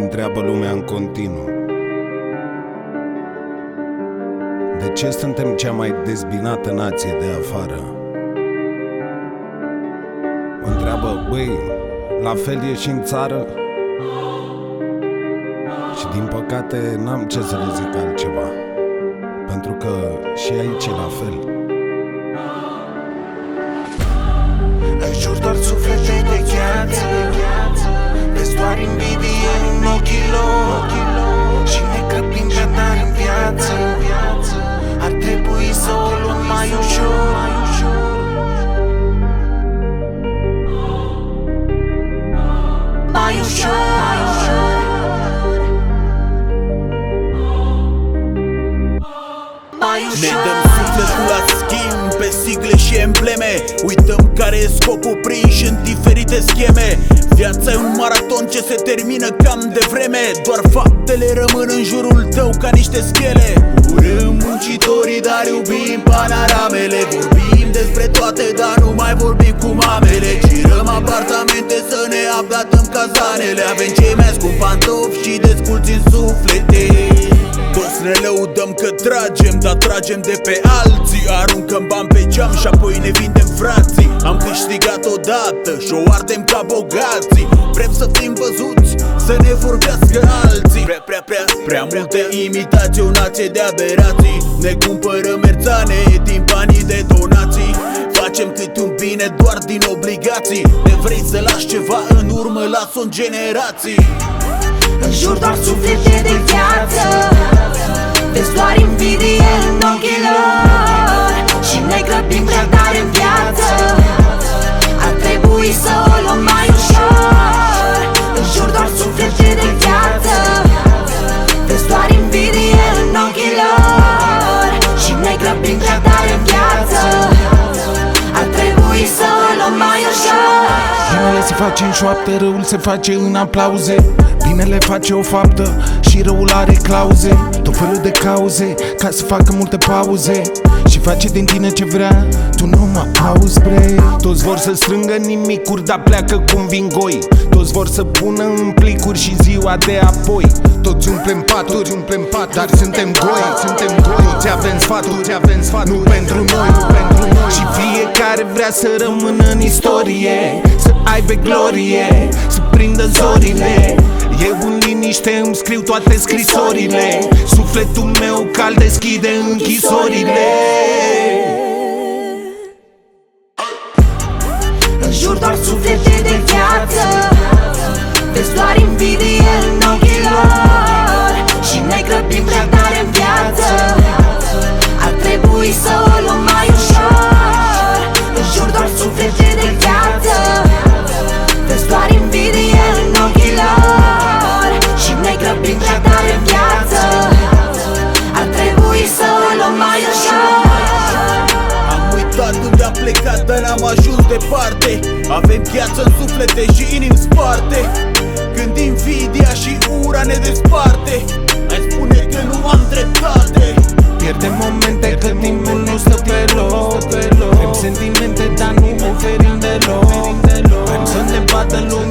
întreabă lumea în continuu: de ce suntem cea mai dezbinată nație de afară? Mă întreabă: băi, la fel e și în țară? Și din păcate n-am ce să le zic altceva, pentru că și aici e la fel. În jur doar suflete de gheață, vezi doar invidie în ochii lor și ne grăbim prea tare în viață. Ar trebui să o luăm mai ușor. Mai ușor. Ne dăm sufletul la schimb pe sigle și embleme. Uităm care e scopul prinși în diferite scheme. Viața e un maraton ce se termină cam devreme. Doar faptele rămân în jurul tău ca niște schele. Urâm muncitorii, dar iubim panoramele. Vorbim despre toate, dar nu mai vorbim cu mamele. Girăm apartamente să ne updatăm cazanele. Avem cei mai scumpi pantofi și desculți în suflete. Toți ne lăudăm că tragem, dar tragem de pe alții. Aruncăm bani pe geam și apoi ne vindem fracții. Am câștigat odată și o ardem ca bogații. Vrem să fim văzuți, să ne vorbească alții. Prea multe imitații, o nație de aberații. Ne cumpărăm merțane din banii de donații. Facem cât un bine doar din obligații. Ne vrei să lași ceva în urmă, las-o în generații. În jur doar suflete de viață, vezi doar invidie în ochii lor și ne grăbim prea tare în viață. Ar trebui să o luăm mai ușor. În jur doar suflete de viață, vezi doar invidie în ochii lor și ne grăbim prea tare în viață. Ar trebui să o luăm mai ușor. Binele se face în șoaptă, răul se face în aplauze. Binele face o faptă și răul are clauze. Tot felul de cauze ca să facă multe pauze și face din tine ce vrea, tu nu mă auzi, bre. Toți vor să strângă nimicuri, dar pleacă cum vin goi. Toți vor să pună în plicuri și ziua de apoi. Toți umplem paturi, dar suntem goi. Toți avem sfaturi, nu pentru noi. Și fiecare vrea să rămână în istorie, să aibă glorie, să prindă zorile. Eu în liniște îmi scriu toate scrisorile. Sufletul meu cald deschide închisorile. În jur doar suflete de viață, vezi doar invidie în ochii lor și ne grăbim prea tare în viață. Ar trebui să o luăm mai ușor. În jur doar suflete de viață, vezi doar invidie în ochii lor și ne grăbim prea tare în viață. Ar trebui să o luăm mai ușor. Am uitat unde am plecat, dar am ajuns departe. Avem gheață în suflete și inimi sparte. Când invidia și ura ne desparte, ai spune că nu am dreptate. Pierdem momente că timpul nu stă pe loc. Vrem sentimente, dar nu oferim deloc. Vrem să ne vadă lumea